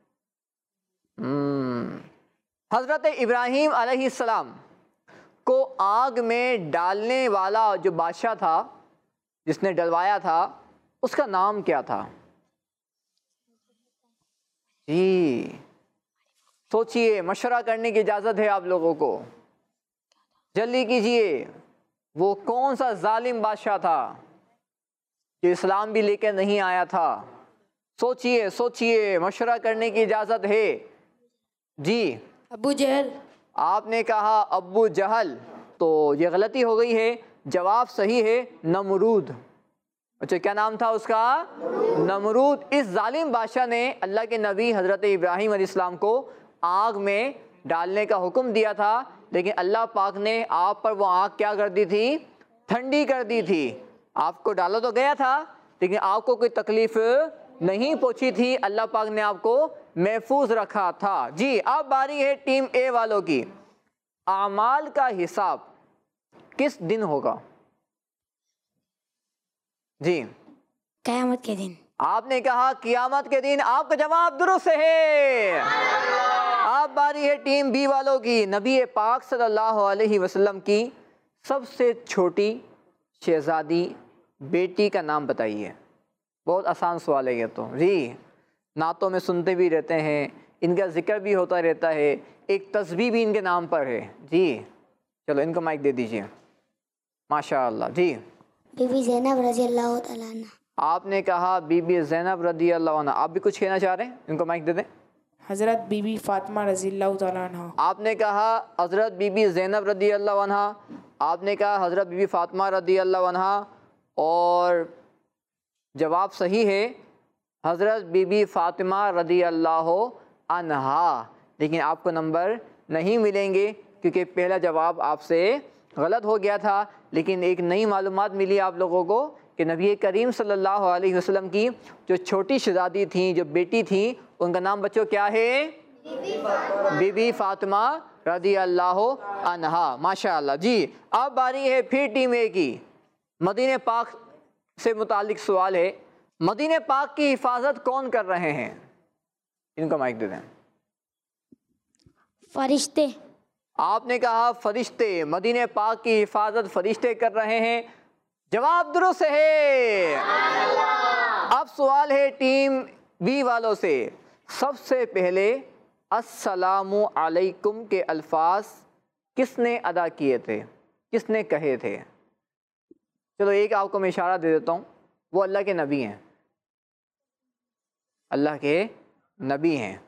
حضرت ابراہیم علیہ السلام کو آگ میں ڈالنے والا جو بادشاہ تھا، جس نے ڈلوایا تھا، اس کا نام کیا تھا؟ جی سوچئے، مشورہ کرنے کی اجازت ہے آپ لوگوں کو. جلدی کیجئے. وہ کون سا ظالم بادشاہ تھا جو اسلام بھی لے کے نہیں آیا تھا؟ سوچئے سوچئے، مشورہ کرنے کی اجازت ہے. جی ابو جہل. آپ نے کہا ابو جہل. تو یہ غلطی ہو گئی ہے، جواب صحیح ہے نمرود۔ اچھا کیا نام تھا اس کا؟ نمرود۔ اس ظالم بادشاہ نے اللہ کے نبی حضرت ابراہیم علیہ السلام کو آگ میں ڈالنے کا حکم دیا تھا، لیکن اللہ پاک نے آپ پر وہ آگ کیا کر دی تھی؟ ٹھنڈی کر دی تھی۔ آپ کو ڈالا تو گیا تھا لیکن آپ کو کوئی تکلیف نہیں پہنچی تھی، اللہ پاک نے آپ کو محفوظ رکھا تھا۔ جی اب باری ہے ٹیم اے والوں کی۔ اعمال کا حساب کس دن ہوگا؟ جی قیامت کے دن۔ آپ نے کہا قیامت کے دن، آپ کا جواب درست ہے۔ اب باری ہے ٹیم بی والوں کی۔ نبی پاک صلی اللہ علیہ وسلم کی سب سے چھوٹی شہزادی بیٹی کا نام بتائیے۔ بہت آسان سوال ہے یہ تو، جی نعتوں میں سنتے بھی رہتے ہیں، ان کا ذکر بھی ہوتا رہتا ہے، ایک تسبیح بھی ان کے نام پر ہے۔ جی چلو ان کو مائک دے دیجئے۔ ماشاء اللہ۔ جی بی بی زینب رضی اللہ تعالیٰ عنہ۔ آپ نے کہا بی بی زینب رضی اللہ عنہ، آپ بھی کچھ کہنا چاہ رہے ہیں؟ ان کو مائک دے دیں۔ حضرت بی بی فاطمہ رضی اللہ تعالیٰ عنہ۔ آپ نے کہا حضرت بی بی زینب رضی اللہ عنہ، آپ نے کہا حضرت بی بی فاطمہ رضی اللہ عنہ، اور جواب صحیح ہے حضرت بی بی فاطمہ رضی اللہ عنہا، لیکن آپ کو نمبر نہیں ملیں گے کیونکہ پہلا جواب آپ سے غلط ہو گیا تھا۔ لیکن ایک نئی معلومات ملی آپ لوگوں کو کہ نبی کریم صلی اللہ علیہ وسلم کی جو چھوٹی شہزادی تھیں، جو بیٹی تھیں، ان کا نام بچوں کیا ہے؟ بی بی فاطمہ رضی اللہ عنہا۔ ماشاء اللہ۔ جی اب باری ہے پھر ٹیم اے کی۔ مدینہ پاک سے متعلق سوال ہے، مدینہ پاک کی حفاظت کون کر رہے ہیں؟ ان کو مائک دے دیں۔ فرشتے۔ آپ نے کہا فرشتے، مدینہ پاک کی حفاظت فرشتے کر رہے ہیں، جواب درست ہے۔ اب سوال ہے ٹیم بی والوں سے۔ سب سے پہلے السلام علیکم کے الفاظ کس نے ادا کیے تھے، کس نے کہے تھے؟ چلو ایک آپ کو میں اشارہ دے دیتا ہوں، وہ اللہ کے نبی ہیں، اللہ کے نبی ہیں۔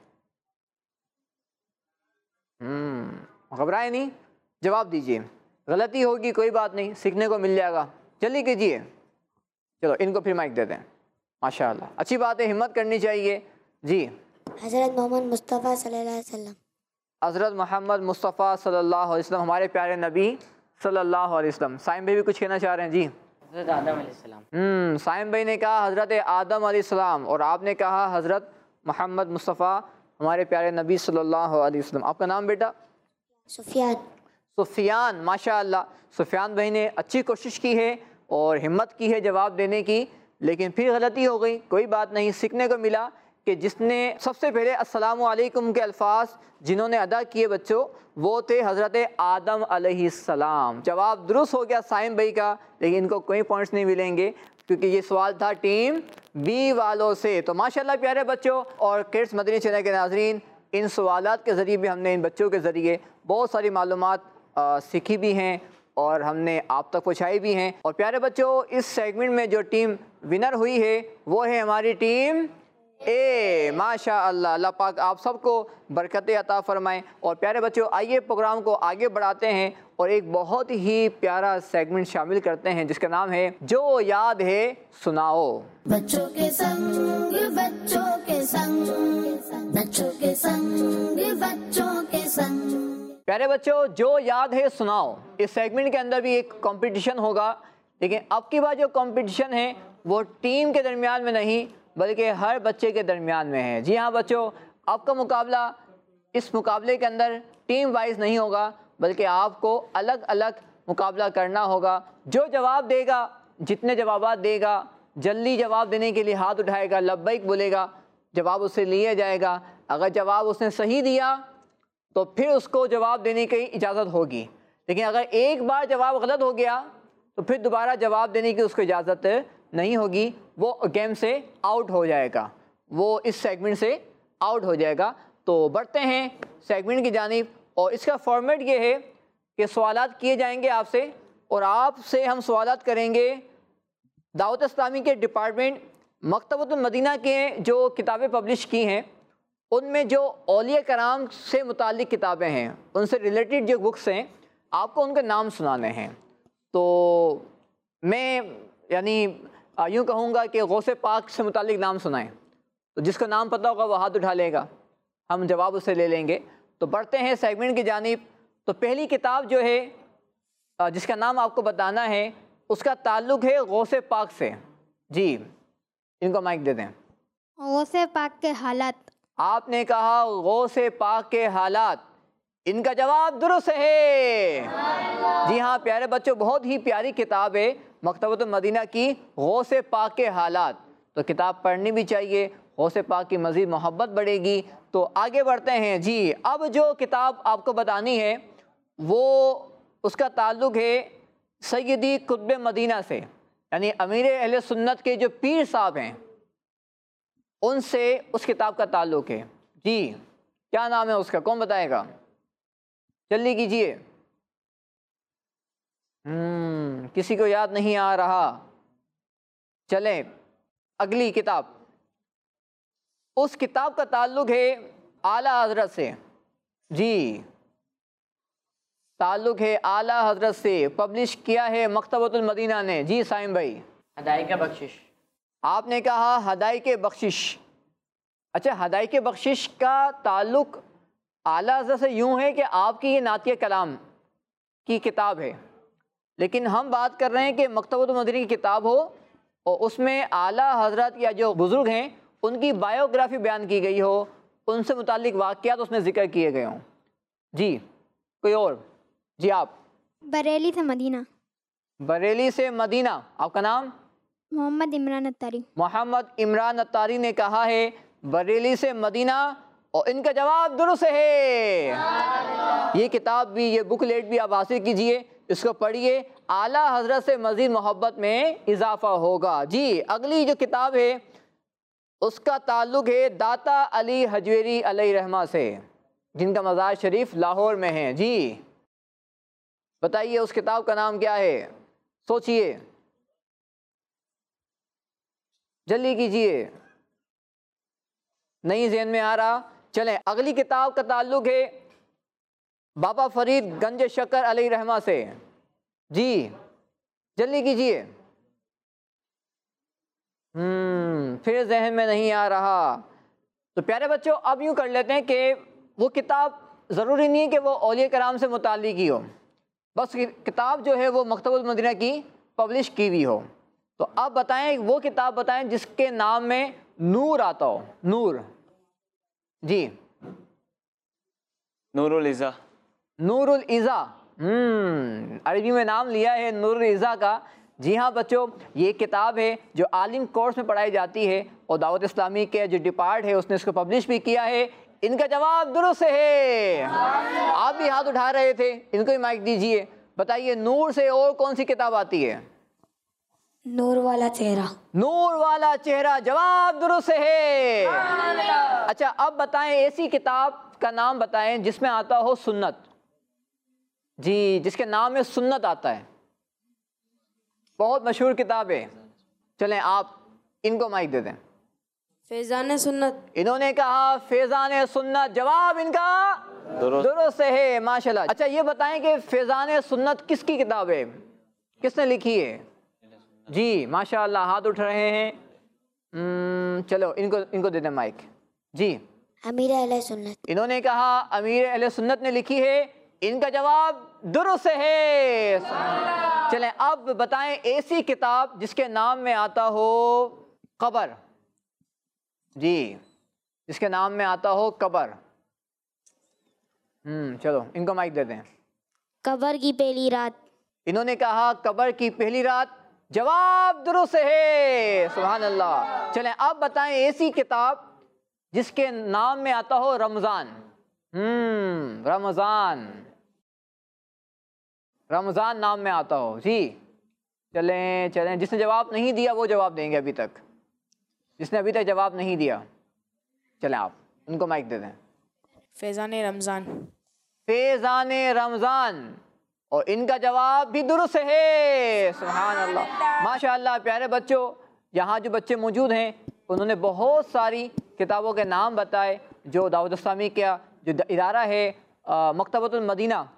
ہم گھبرائے نہیں، جواب دیجئے۔ غلطی ہوگی کوئی بات نہیں، سیکھنے کو مل جائے گا، جلدی کیجئے۔ چلو ان کو پھر مائک دے دیں۔ ماشاء اللہ، اچھی بات ہے، ہمت کرنی چاہیے۔ جی حضرت محمد مصطفیٰ صلی اللہ علیہ وسلم۔ حضرت محمد مصطفیٰ صلی اللہ علیہ وسلم، ہمارے پیارے نبی صلی اللہ علیہ وسلم۔ سائم بھائی بھی کچھ کہنا چاہ رہے ہیں؟ جی حضرت آدم علیہ السلام۔ ہم سائم بھائی نے کہا حضرت آدم علیہ السلام، اور آپ نے کہا حضرت محمد مصطفیٰ، ہمارے پیارے نبی صلی اللہ علیہ وسلم۔ آپ کا نام بیٹا؟ سفیان۔ سفیان۔ ماشاء اللہ، سفیان بھائی نے اچھی کوشش کی ہے اور ہمت کی ہے جواب دینے کی، لیکن پھر غلطی ہو گئی، کوئی بات نہیں، سیکھنے کو ملا کہ جس نے سب سے پہلے السلام علیکم کے الفاظ جنہوں نے ادا کیے بچوں، وہ تھے حضرت آدم علیہ السلام۔ جواب درست ہو گیا سائم بھائی کا، لیکن ان کو کوئی پوائنٹس نہیں ملیں گے کیونکہ یہ سوال تھا ٹیم بی والوں سے۔ تو ماشاءاللہ پیارے بچوں اور کڈس مدنی چینل کے ناظرین، ان سوالات کے ذریعے بھی ہم نے ان بچوں کے ذریعے بہت ساری معلومات سیکھی بھی ہیں اور ہم نے آپ تک پہنچائی بھی ہیں۔ اور پیارے بچوں، اس سیگمنٹ میں جو ٹیم ونر ہوئی ہے وہ ہے ہماری ٹیم اے۔ ماشاء اللہ، اللہ پاک آپ سب کو برکتیں عطا فرمائیں۔ اور پیارے بچوں، آئیے پروگرام کو آگے بڑھاتے ہیں اور ایک بہت ہی پیارا سیگمنٹ شامل کرتے ہیں جس کا نام ہے جو یاد ہے سناؤ۔ بچوں کے سنگ بچوں کے سنگ بچوں کے سنگ بچوں کے سنگ۔ پیارے بچوں، جو یاد ہے سناؤ، اس سیگمنٹ کے اندر بھی ایک کمپٹیشن ہوگا، لیکن اب کی بار جو کمپٹیشن ہے وہ ٹیم کے درمیان میں نہیں بلکہ ہر بچے کے درمیان میں ہے۔ جی ہاں بچوں، آپ کا مقابلہ اس مقابلے کے اندر ٹیم وائز نہیں ہوگا بلکہ آپ کو الگ الگ مقابلہ کرنا ہوگا۔ جو جواب دے گا، جتنے جوابات دے گا، جلدی جواب دینے کے لیے ہاتھ اٹھائے گا، لبیک بولے گا، جواب اس سے لیا جائے گا۔ اگر جواب اس نے صحیح دیا تو پھر اس کو جواب دینے کی اجازت ہوگی، لیکن اگر ایک بار جواب غلط ہو گیا تو پھر دوبارہ جواب دینے کی اس کو اجازت نہیں ہوگی، وہ گیم سے آؤٹ ہو جائے گا، وہ اس سیگمنٹ سے آؤٹ ہو جائے گا۔ تو بڑھتے ہیں سیگمنٹ کی جانب، اور اس کا فارمیٹ یہ ہے کہ سوالات کیے جائیں گے آپ سے، اور آپ سے ہم سوالات کریں گے دعوت اسلامی کے ڈپارٹمنٹ مکتبۃ المدینہ کے جو کتابیں پبلش کی ہیں ان میں جو اولیاء کرام سے متعلق کتابیں ہیں، ان سے ریلیٹڈ جو بکس ہیں، آپ کو ان کے نام سنانے ہیں. تو میں یعنی یوں کہوں گا کہ غوث پاک سے متعلق نام سنائیں. تو جس کا نام پتہ ہوگا وہ ہاتھ اٹھا لے گا, ہم جواب اسے لے لیں گے. تو بڑھتے ہیں سیگمنٹ کی جانب. تو پہلی کتاب جو ہے جس کا نام آپ کو بتانا ہے اس کا تعلق ہے غوث پاک سے. جی ان کو مائک دے دیں. غوث پاک کے حالات. آپ نے کہا غوث پاک کے حالات, ان کا جواب درست ہے. جی ہاں پیارے بچوں, بہت ہی پیاری کتاب ہے مکتبۃ المدینہ کی غوث پاک کے حالات. تو کتاب پڑھنی بھی چاہیے, غوث پاک کی مزید محبت بڑھے گی. تو آگے بڑھتے ہیں. جی اب جو کتاب آپ کو بتانی ہے وہ اس کا تعلق ہے سیدی قطب مدینہ سے, یعنی امیر اہل سنت کے جو پیر صاحب ہیں ان سے اس کتاب کا تعلق ہے. جی کیا نام ہے اس کا, کون بتائے گا؟ جلدی کیجئے. ہم کسی کو یاد نہیں آ رہا. چلیں اگلی کتاب. اس کتاب کا تعلق ہے اعلیٰ حضرت سے. جی تعلق ہے اعلیٰ حضرت سے, پبلش کیا ہے مکتبۃ المدینہ نے. جی سائم بھائی. ہدایت بخشش. آپ نے کہا ہدایت بخشش. اچھا ہدایت بخشش کا تعلق اعلیٰ حضرت سے یوں ہے کہ آپ کی یہ نعتیہ کلام کی کتاب ہے, لیکن ہم بات کر رہے ہیں کہ مکتبۃ المدینہ کی کتاب ہو اور اس میں اعلیٰ حضرت یا جو بزرگ ہیں ان کی بایوگرافی بیان کی گئی ہو, ان سے متعلق واقعات اس میں ذکر کیے گئے ہوں. جی کوئی اور؟ جی آپ. بریلی سے مدینہ. بریلی سے مدینہ. آپ کا نام؟ محمد عمران اتاری. محمد عمران اتاری نے کہا ہے بریلی سے مدینہ, اور ان کا جواب درست ہے. یہ کتاب بھی, یہ بک لیٹ بھی آپ حاصل کیجئے, اس کو پڑھیے, اعلیٰ حضرت سے مزید محبت میں اضافہ ہوگا. جی اگلی جو کتاب ہے اس کا تعلق ہے داتا علی حجویری علیہ رحمہ سے, جن کا مزار شریف لاہور میں ہے. جی بتائیے اس کتاب کا نام کیا ہے؟ سوچئے, جلدی کیجئے. نہیں ذہن میں آ رہا. چلیں اگلی کتاب کا تعلق ہے بابا فرید گنج شکر علیہ رحمہ سے. جی جلدی کیجئے. ہم پھر ذہن میں نہیں آ رہا. تو پیارے بچوں اب یوں کر لیتے ہیں کہ وہ کتاب ضروری نہیں ہے کہ وہ اولیاء کرام سے متعلق ہی ہو, بس کتاب جو ہے وہ مکتبۃ المدینہ کی پبلش کی ہوئی ہو. تو اب بتائیں وہ کتاب بتائیں جس کے نام میں نور آتا ہو. نور. جی نور العزا. نور العزا. ہم عربی میں نام لیا ہے نور العزا کا. جی ہاں بچوں, یہ کتاب ہے جو عالم کورس میں پڑھائی جاتی ہے, اور دعوت اسلامی کے جو ڈپارٹ ہے اس نے اس کو پبلش بھی کیا ہے. ان کا جواب درست ہے. آپ بھی ہاتھ اٹھا رہے تھے, ان کو بھی مائک دیجئے. بتائیے نور سے اور کون سی کتاب آتی ہے؟ نور والا چہرہ. نور والا چہرہ. جواب درست ہے. اچھا اب بتائیں ایسی کتاب کا نام بتائیں جس میں آتا ہو سنت. جی جس کے نام میں سنت آتا ہے, بہت مشہور کتاب ہے. چلیں آپ ان کو مائک دے دیں. فیضان سنت. انہوں نے کہا فیضان سنت. جواب ان کا درست ہے. ماشاءاللہ. اچھا یہ بتائیں کہ فیضان سنت کس کی کتاب ہے, کس نے لکھی ہے؟ جی ماشاءاللہ ہاتھ اٹھ رہے ہیں. چلو ان کو ان کو دے دیں مائک. جی امیر اہل سنت. انہوں نے کہا امیر اہل سنت نے لکھی ہے. ان کا جواب درست ہے. چلیں اب بتائیں ایسی کتاب جس کے نام میں آتا ہو قبر. جی جس کے نام میں آتا ہو قبر. ہم چلو ان کو مائک دے دیں. قبر کی پہلی رات. انہوں نے کہا قبر کی پہلی رات. جواب درست ہے. سبحان اللہ. چلیں اب بتائیں ایسی کتاب جس کے نام میں آتا ہو رمضان. ہم رمضان. رمضان نام میں آتا ہو. جی چلیں چلیں جس نے جواب نہیں دیا وہ جواب دیں گے ابھی تک, جس نے ابھی تک جواب نہیں دیا. چلیں آپ ان کو مائک دے دیں. فیضان رمضان. فیضان رمضان. اور ان کا جواب بھی درست ہے. سبحان اللہ. ماشاءاللہ پیارے بچوں, یہاں جو بچے موجود ہیں انہوں نے بہت ساری کتابوں کے نام بتائے جو دعوت اسلامی کا جو ادارہ ہے مکتبۃ المدینہ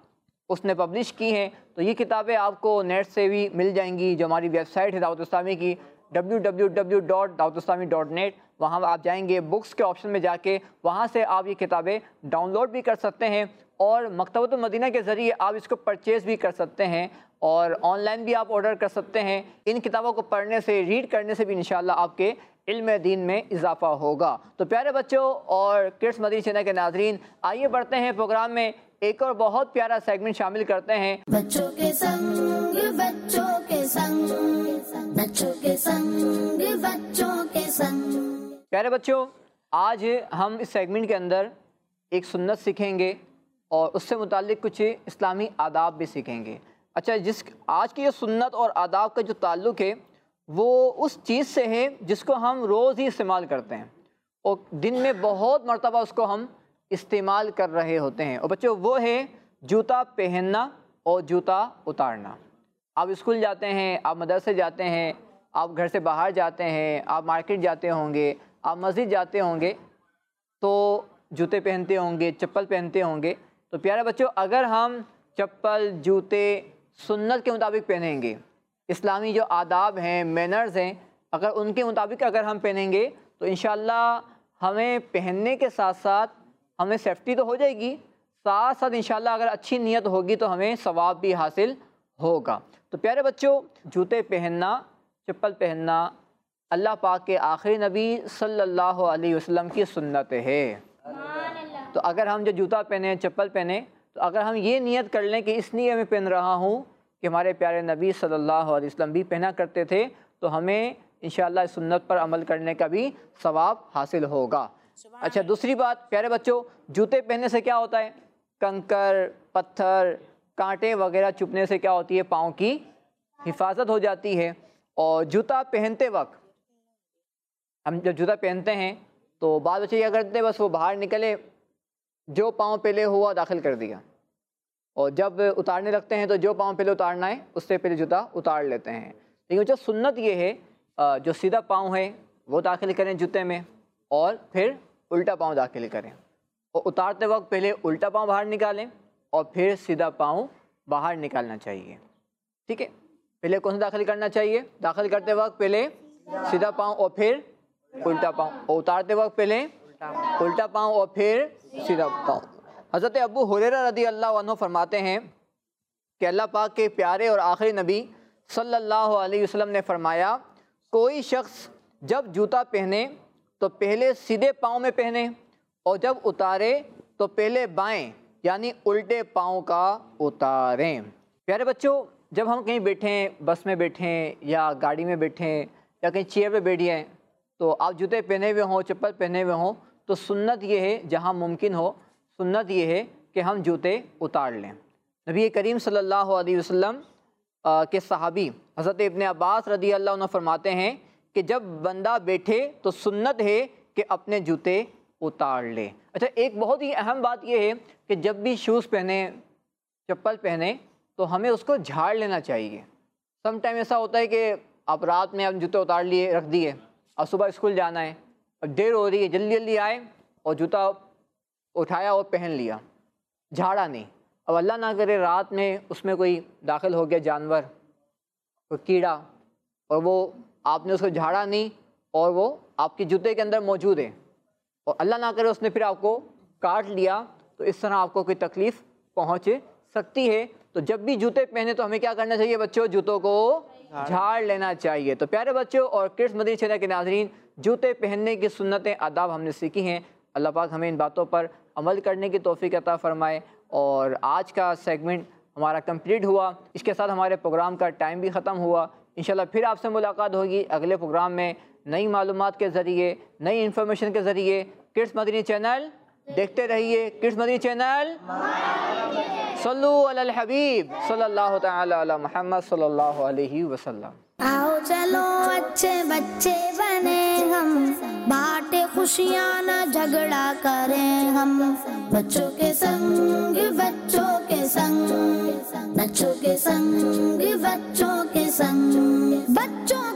اس نے پبلش کی ہیں. تو یہ کتابیں آپ کو نیٹ سے بھی مل جائیں گی. جو ہماری ویب سائٹ ہے دعوت اسلامی کی ڈبلیو ڈبلیو ڈبلیو ڈاٹ دعوت اسلامی ڈاٹ نیٹ, وہاں آپ جائیں گے بکس کے آپشن میں جا کے وہاں سے آپ یہ کتابیں ڈاؤن لوڈ بھی کر سکتے ہیں اور مکتبۃ المدینہ کے ذریعے آپ اس کو پرچیز بھی کر سکتے ہیں اور آن لائن بھی آپ آرڈر کر سکتے ہیں. ان کتابوں کو پڑھنے سے, ریڈ کرنے سے بھی انشاءاللہ آپ کے علم دین میں اضافہ ہوگا. تو پیارے بچوں اور کڈس مدنی چینل کے ناظرین, آئیے بڑھتے ہیں پروگرام میں, ایک اور بہت پیارا سیگمنٹ شامل کرتے ہیں. بچوں کے سنگ بچوں کے سنگ بچوں کے سنگ بچوں کے سنگ. پیارے بچوں, آج ہم اس سیگمنٹ کے اندر ایک سنت سیکھیں گے اور اس سے متعلق کچھ اسلامی آداب بھی سیکھیں گے. اچھا, جس آج کی یہ سنت اور آداب کا جو تعلق ہے وہ اس چیز سے ہے جس کو ہم روز ہی استعمال کرتے ہیں اور دن میں بہت مرتبہ اس کو ہم استعمال کر رہے ہوتے ہیں. اور بچوں, وہ ہے جوتا پہننا اور جوتا اتارنا. آپ اسکول جاتے ہیں, آپ مدرسے جاتے ہیں, آپ گھر سے باہر جاتے ہیں, آپ مارکیٹ جاتے ہوں گے, آپ مسجد جاتے ہوں گے تو جوتے پہنتے ہوں گے, چپل پہنتے ہوں گے. تو پیارے بچوں, اگر ہم چپل جوتے سنت کے مطابق پہنیں گے, اسلامی جو آداب ہیں, مینرز ہیں, اگر ان کے مطابق اگر ہم پہنیں گے تو انشاءاللہ ہمیں پہننے کے ساتھ ساتھ ہمیں سیفٹی تو ہو جائے گی, ساتھ ساتھ انشاءاللہ اگر اچھی نیت ہوگی تو ہمیں ثواب بھی حاصل ہوگا. تو پیارے بچوں, جوتے پہننا, چپل پہننا اللہ پاک کے آخری نبی صلی اللہ علیہ وسلم کی سنت ہے. تو اگر ہم جو جوتا پہنیں, چپل پہنیں, تو اگر ہم یہ نیت کر لیں کہ اس لیے میں پہن رہا ہوں کہ ہمارے پیارے نبی صلی اللہ علیہ وسلم بھی پہنا کرتے تھے, تو ہمیں انشاءاللہ اس سنت پر عمل کرنے کا بھی ثواب حاصل ہوگا. اچھا, دوسری بات پیارے بچوں, جوتے پہننے سے کیا ہوتا ہے, کنکر, پتھر, کانٹے وغیرہ چبھنے سے کیا ہوتی ہے, پاؤں کی حفاظت ہو جاتی ہے. اور جوتا پہنتے وقت ہم جب جوتا پہنتے ہیں تو بعض بچے کیا کرتے, بس وہ باہر نکلے, جو پاؤں پہلے ہوا داخل کر دیا, اور جب اتارنے لگتے ہیں تو جو پاؤں پہلے اتارنا ہے اس سے پہلے جوتا اتار لیتے ہیں. لیکن جو سنت یہ ہے, جو سیدھا پاؤں ہے وہ داخل کریں جوتے میں اور پھر الٹا پاؤں داخل کریں, اور اتارتے وقت پہلے الٹا پاؤں باہر نکالیں اور پھر سیدھا پاؤں باہر نکالنا چاہیے. ٹھیک ہے, پہلے کون سا داخل کرنا چاہیے, داخل کرتے وقت پہلے سیدھا پاؤں اور پھر الٹا پاؤں, اور اتارتے وقت پہلے الٹا پاؤں اور پھر سیدھا پاؤں. حضرت ابو ہریرہ رضی اللہ عنہ فرماتے ہیں کہ اللہ پاک کے پیارے اور آخری نبی صلی اللہ علیہ وسلم نے فرمایا, کوئی شخص جب جوتا پہنے تو پہلے سیدھے پاؤں میں پہنے اور جب اتارے تو پہلے بائیں یعنی الٹے پاؤں کا اتاریں. پیارے بچوں, جب ہم کہیں بیٹھیں, بس میں بیٹھیں یا گاڑی میں بیٹھیں یا کہیں چیئر پہ بیٹھی ہیں, تو آپ جوتے پہنے ہوئے ہوں, چپل پہنے ہوئے ہوں, تو سنت یہ ہے جہاں ممکن ہو, سنت یہ ہے کہ ہم جوتے اتار لیں. نبی کریم صلی اللہ علیہ وسلم کے صحابی حضرت ابن عباس رضی اللہ عنہ فرماتے ہیں کہ جب بندہ بیٹھے تو سنت ہے کہ اپنے جوتے اتار لے. اچھا, ایک بہت ہی اہم بات یہ ہے کہ جب بھی شوز پہنے, چپل پہنے, تو ہمیں اس کو جھاڑ لینا چاہیے. سم ٹائم ایسا ہوتا ہے کہ آپ رات میں آپ جوتے اتار لیے, رکھ دیے, اور صبح اسکول جانا ہے, اور دیر ہو رہی ہے, جلدی جلدی آئے اور جوتا اٹھایا اور پہن لیا, جھاڑا نہیں. اب اللہ نہ کرے رات میں اس میں کوئی داخل ہو گیا جانور, کوئی کیڑا, اور وہ آپ نے اس کو جھاڑا نہیں اور وہ آپ کے جوتے کے اندر موجود ہے, اور اللہ نہ کرے اس نے پھر آپ کو کاٹ لیا, تو اس طرح آپ کو کوئی تکلیف پہنچ سکتی ہے. تو جب بھی جوتے پہنے تو ہمیں کیا کرنا چاہیے بچوں, جوتوں کو جھاڑ لینا چاہیے. تو پیارے بچوں اور کڈس مدنی چینل کے ناظرین, جوتے پہننے کی سنتیں, آداب ہم نے سیکھی ہیں. اللہ پاک ہمیں ان باتوں پر عمل کرنے کی توفیق عطا فرمائے. اور آج کا سیگمنٹ ہمارا کمپلیٹ ہوا, اس کے ساتھ ہمارے پروگرام کا ٹائم بھی ختم ہوا. انشاءاللہ پھر آپ سے ملاقات ہوگی اگلے پروگرام میں, نئی معلومات کے ذریعے, نئی انفارمیشن کے ذریعے. کڈس مدنی چینل دیکھتے رہیے, کڈس مدنی چینل. صلو علی الحبیب صلی اللہ تعالی علی محمد صلی اللہ علیہ وسلم. آؤ چلو اچھے بچے بنے ہم, بانٹے خوشیاں نہ جھگڑا کریں ہم. بچوں کے سنگ بچوں کے سنگ, بچوں کے سنگ بچوں کے سنگ, بچوں